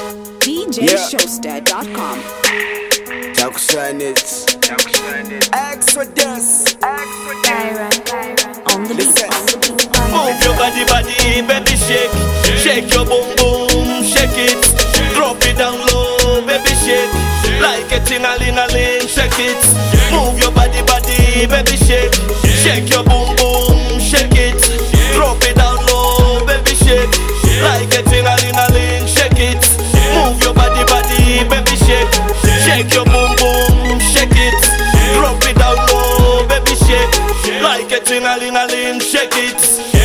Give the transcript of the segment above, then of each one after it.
DJShowster.com. Exodus. On the beat. Move your body, baby, shake. Shake your boom, boom, shake it. Drop it down low, baby, shake. Like a ting-a-ling-a-ling, shake it. Move your body, baby, shake. Shake your boom, boom, shake it. Drop it down low, baby, shake. Like a ting-a-ling-a-ling, shake it. Move your body, baby, shake. Shake your boom, boom, shake it. Drop it down low, baby, shake. Like a ting-a-ling-a-ling, shake it.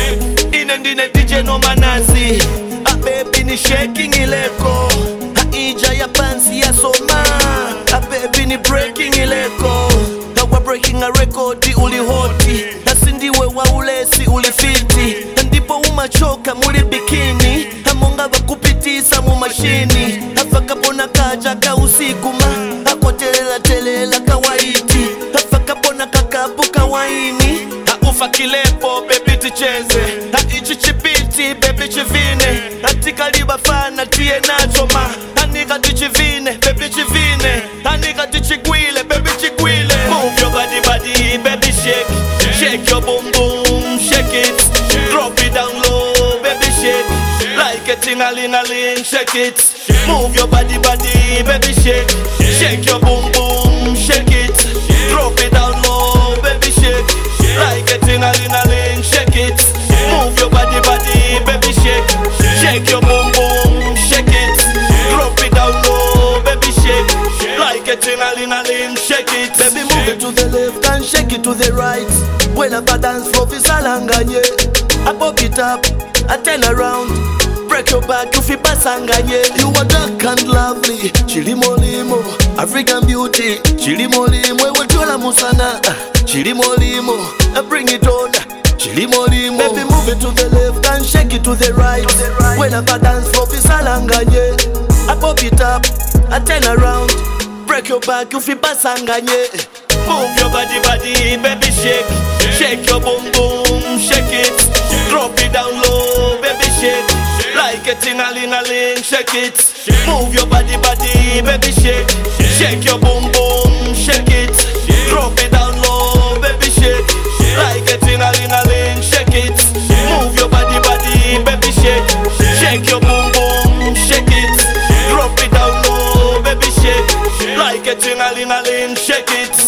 Inendine DJ no manazi. A baby ni shaking ileko. A ija ya pansi ya soma. A baby ni breaking ileko. Na wa breaking a record di uli hoti. Na sindiwe wa ulesi uli fiti. Ndipo umachoka muli bikini. Hamonga bakupitisa mu mashini. Afaka bona kaja ka usikuma. Akotelela telela kawaiti. Afaka bona kakabu kawaini. Ufa kilepo baby ticheze. Ichi chipiti baby chivine. Atikaliba fana tie nachoma. Anika tichivine baby chivine. Anika tichigwile baby chigwile. Move your body baby shake. Shake your boom boom shake it. Drop it down low baby shake. Like a ting-a-ling-a-ling shake it. Move your body baby shake. Shake your boom boom shake it. Drop it down low baby shake. Like a ting-a-ling-a-ling, shake it. Move your body baby, shake. Shake your boom boom, shake it. Drop it down low, baby, shake. Like a ting-a-ling-a-ling, shake it. Baby, move it to the left and shake it to the right. When I dance for Visalanganye, I pop it up, I turn around. Break your back, you feel pasanganye. You are dark and lovely, Chilimolimo, African beauty, Chilimolimo, we tola musana, Chilimolimo, bring it on, Chilimolimo. Baby, move it to the left and shake it to the right. When I dance for Visalanganye, I pop it up, I turn around. Break your back, you feel pasanganye. Move your body baby, shake. Shake your boom boom, shake it. Drop it down low, baby, shake. Like a ting-a-ling-a-ling, shake it. Move your body baby, shake. Shake your boom boom, shake it. Drop it down low, baby, shake. Like a ting-a-ling-a-ling, shake it. Move your body baby, shake. Shake your boom boom, shake it. Drop it down low, baby, shake. Like a ting-a-ling-a-ling, shake it.